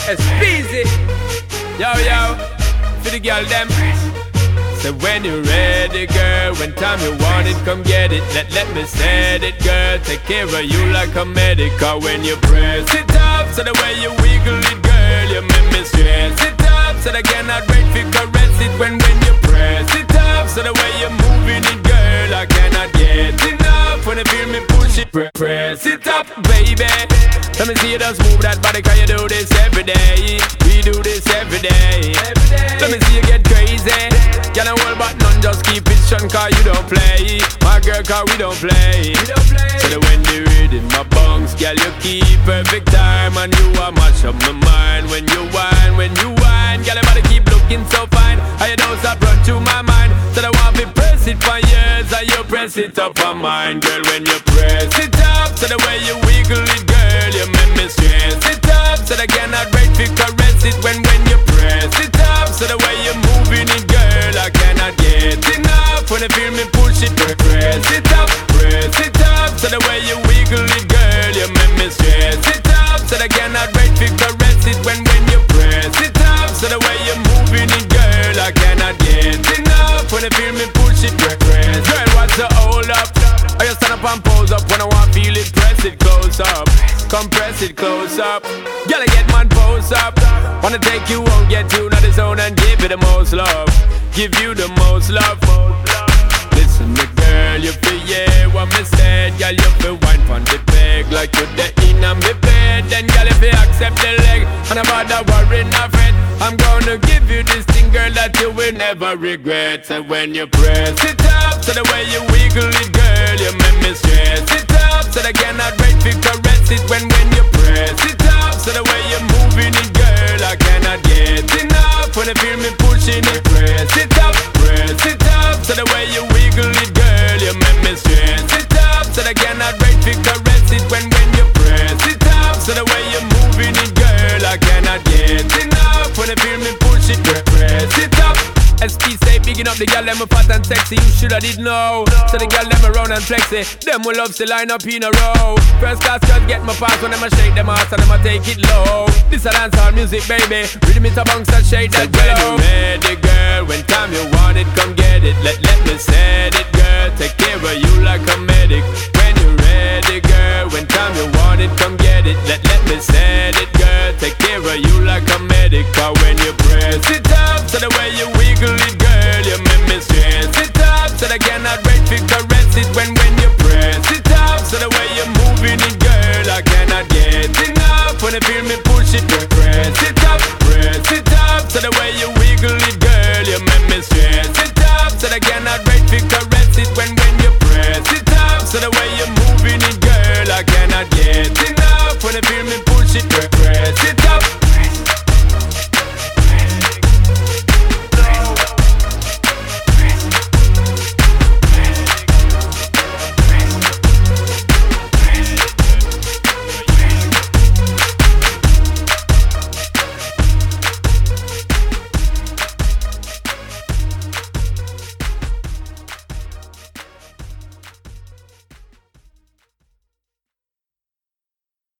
Speezy. Yo, yo, for the girl them. So when you're ready, girl, when time you want it, come get it. Let me set it, girl. Take care of you like a medic. Cause when you press it up, so the way you wiggle it, girl, you make me stress it up. So I cannot wait to caress it when you press it up. So the way you're moving it, girl, I cannot get enough. When you feel me push it, press it up, baby. Let me see you just move that body, cause you do this every day. We do this every day. Let me see you get crazy. Girl, don't worry about none, just keep it shun, cause you don't play. My girl, cause we don't play. So that when the rhythm my bunks, girl, you keep perfect time. And you are mash up my mind. When you whine, girl, your body keep looking so fine. And you don't stop run through my mind. So I want to press it for years, and you press it up for mine. Girl, when you press it up, so the way you wiggle it, girl, you make me stress it up. So I cannot wait to caress it when you press it up. So the way you're moving it, girl, I cannot get enough. When you feel me push it, press it up, press it up. So the way you wiggle it, girl, you make me stress it up. So I cannot wait to caress it when you press it up. So the way you're moving it, girl, I cannot get enough. When you feel me push it, press. Girl, what's the hold up? I just stand up and pose up when I want feel it, press it close up. Compress it close up. Girl, I get man pose up. Wanna take you home, get you to the zone and give you the most love. Give you the most love. Listen, me girl, you feel yeah what me said. Girl, you feel wine from the peg like you're the in on me bed. Then girl, if you accept the leg and about that worry not fret, I'm gonna give you this thing, girl, that you will never regret. So when you press it up, so the way you wiggle it, girl, you make me stress it up. So I cannot wait to caress it when you press it up. So the way you're moving it, girl, I cannot get enough. When you feel me pushing it, press it up, press it up. So the way you wiggle it, girl, you make me stress it up. So I cannot wait to caress it when you press it up. So the way you're moving it, girl, I cannot get enough. When you feel me push it, press it up. SP say bigging up the girl them fat and sexy. You shoulda did know. So the girl them around and flexy. Them will love to line up in a row. First class just get my pass when them a shake them ass and them a take it low. This a dancehall music, baby. Rhythm it a bounce and shake that glow. When you ready, girl, when time you want it, come get it. Let me set it, girl. Take care of you like a medic. When you ready, girl, when time you want it, come get it. Let me set